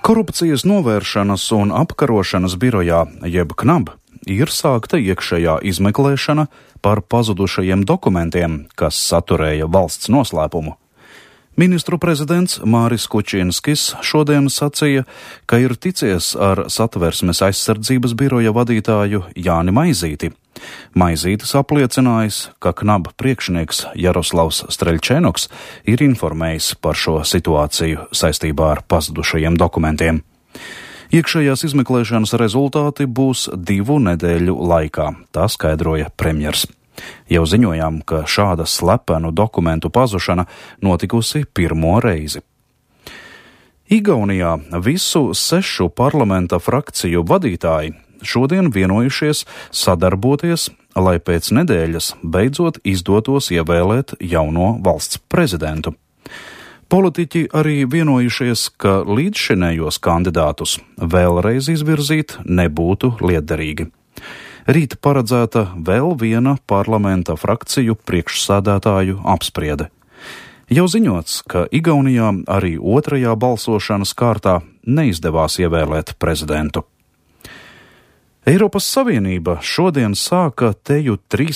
Korupcijas novēršanas un apkarošanas birojā, jeb KNAB, ir sākta iekšējā izmeklēšana par pazudušajiem dokumentiem, kas saturēja valsts noslēpumu. Ministru prezidents Māris Kučinskis šodien sacīja, ka ir ticies ar Satversmes aizsardzības biroja vadītāju Jāni Maizīti. Maizītis apliecinājis, ka KNAB priekšnieks Jaroslavs Streļčēnoks ir informējis par šo situāciju saistībā ar pazudušajiem dokumentiem. Iekšējās izmeklēšanas rezultāti būs 2 nedēļu laikā, tā skaidroja premjers. Jau ziņojām, ka šāda slepenu dokumentu pazušana notikusi pirmo reizi. Igaunijā visu 6 parlamenta frakciju vadītāji šodien vienojušies sadarboties, lai pēc nedēļas beidzot izdotos ievēlēt jauno valsts prezidentu. Politiķi arī vienojušies, ka līdzšinējos kandidātus vēlreiz izvirzīt nebūtu lietderīgi. Rīt paredzēta vēl viena parlamenta frakciju priekšsēdētāju apspriede. Jau ziņots, ka Igaunijā arī otrajā balsošanas kārtā neizdevās ievēlēt prezidentu. Eiropas Savienība šodien sāka teju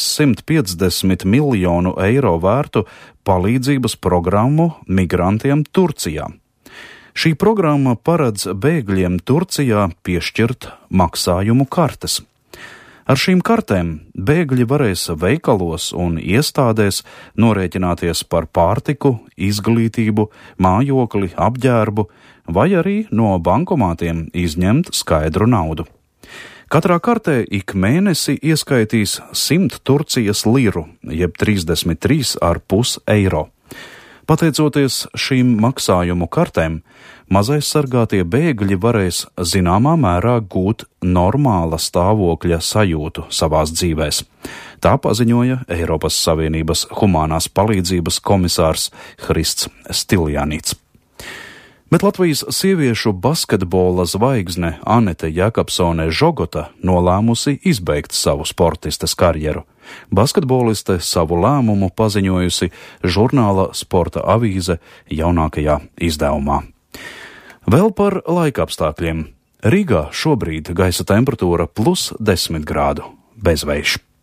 350 miljonu eiro vērtu palīdzības programmu migrantiem Turcijā. Šī programma paredz bēgļiem Turcijā piešķirt maksājumu kartes. Ar šīm kartēm bēgļi varēs veikalos un iestādēs norēķināties par pārtiku, izglītību, mājokli, apģērbu vai arī no bankomātiem izņemt skaidru naudu. Katrā kartē ik mēnesi ieskaitīs 100 Turcijas liru, jeb 33,5 eiro. Pateicoties šīm maksājumu kartēm, mazaizsargātie bēgļi varēs zināmā mērā gūt normāla stāvokļa sajūtu savās dzīvēs. Tā paziņoja Eiropas Savienības humanās palīdzības komisārs Hrists Stiljanids. Bet Latvijas sieviešu basketbola zvaigzne Anete Jakabsone Žogota nolēmusi izbeigt savu sportistes karjeru. Basketboliste savu lēmumu paziņojusi žurnāla Sporta avīze jaunākajā izdevumā. Vēl par laikapstākļiem. Rīgā šobrīd gaisa temperatūra +10 grādu, bezvējš.